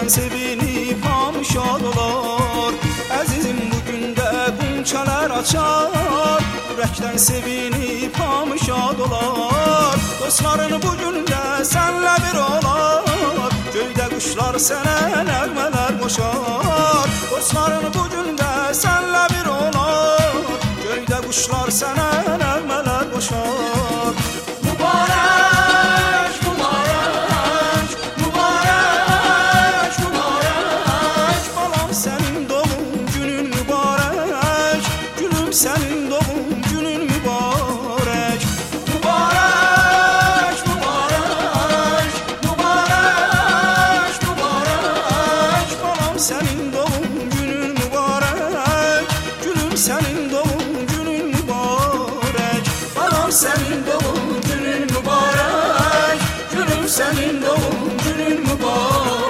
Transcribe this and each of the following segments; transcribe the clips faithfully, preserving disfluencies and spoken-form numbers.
Ürəkdən sevinib hamı şad olar. Əzizim bugün də qunçalar açar. Ürəkdən sevinib hamı şad olar. Dostların bugün də sənlə bir olar. Göydə quşlar sənə nəğmələr qoşar. Dostların bugün də sənlə bir olar. Göydə quşlar sənə nəğmələr qoşar. Mübarək, mübarək, mübarək, mübarək. Balam sənin doğum günün mübarək. Gülüm sənin doğum günün mübarək. Mübarək, mübarək, mübarək, mübarək. Balam sənin doğum günün mübarək. Gülüm sənin doğum günün mübarək. Balam sənin doğum günün mübarək. Gülüm sənin doğum günün mübarək.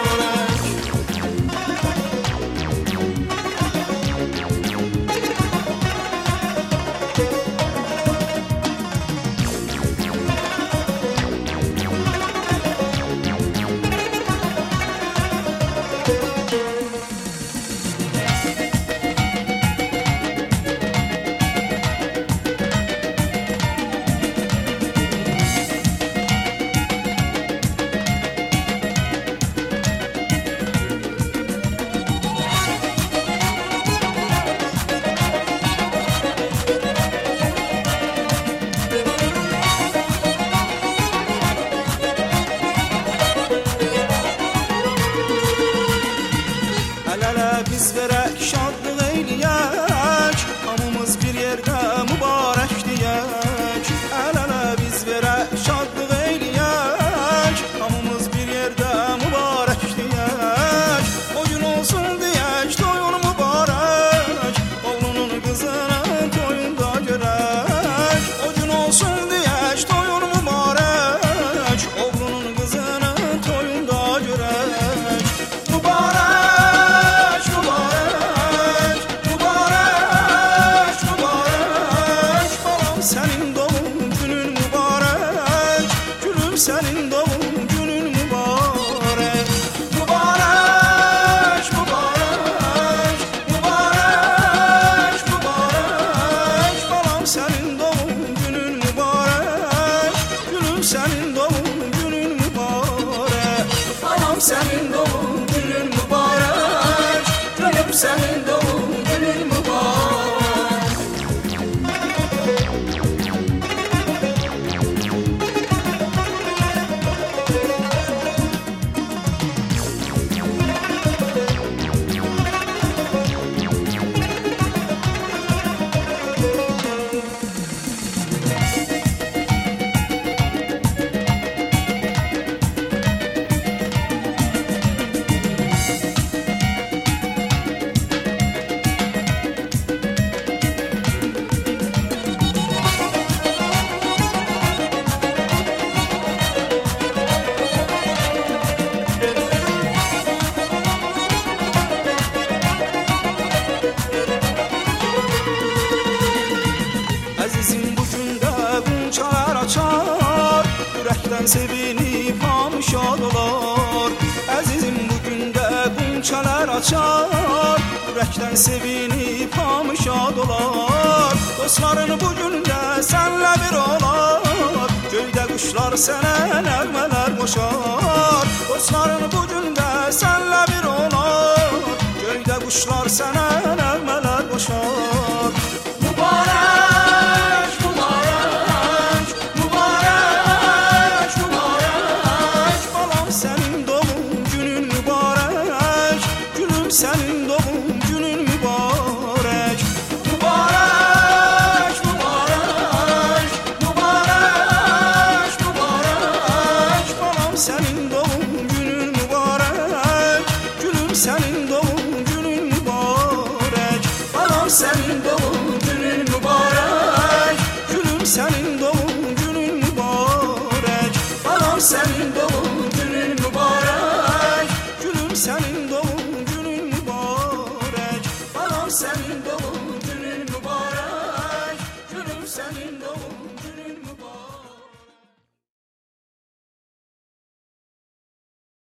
Əl-ələ biz verək şadlıq eyləyək. Hamımız bir yerdə mübarək deyək. Əl-ələ biz verək şadlıq eyləyək. Hamımız bir yerdə mübarək deyək. O gün olsun deyək toyun mübarək. Oğlunun qızının toyunda görək. O gün olsun deyək toyun mübarək. Oğlunun qızının toyunda görək. Mübarək, mübarək, mübarək, mübarək. Balam sənin doğum günün mübarək. Gülüm sənin doğum günün mübarək. Mübarək, mübarək, mübarək, mübarək. Balam sənin doğum günün mübarək. Gülüm sənin doğum günün mübarək. Balam sənin doğum günün mübarək. Gülüm sənin doğum günün mübarək. Əzizim bugün də qunçalar açar. Ürəkdən sevinib hamı şad olar. Əzizim bugün də qunçalar açar. Ürəkdən sevinib hamı şad olar. Dostların bugün də sənlə bir olar. Göydə quşlar sənə nəğmələr qoşar. Dostların bugün də sənlə bir olar. Göydə quşlar sənə nəğmələr qoşar.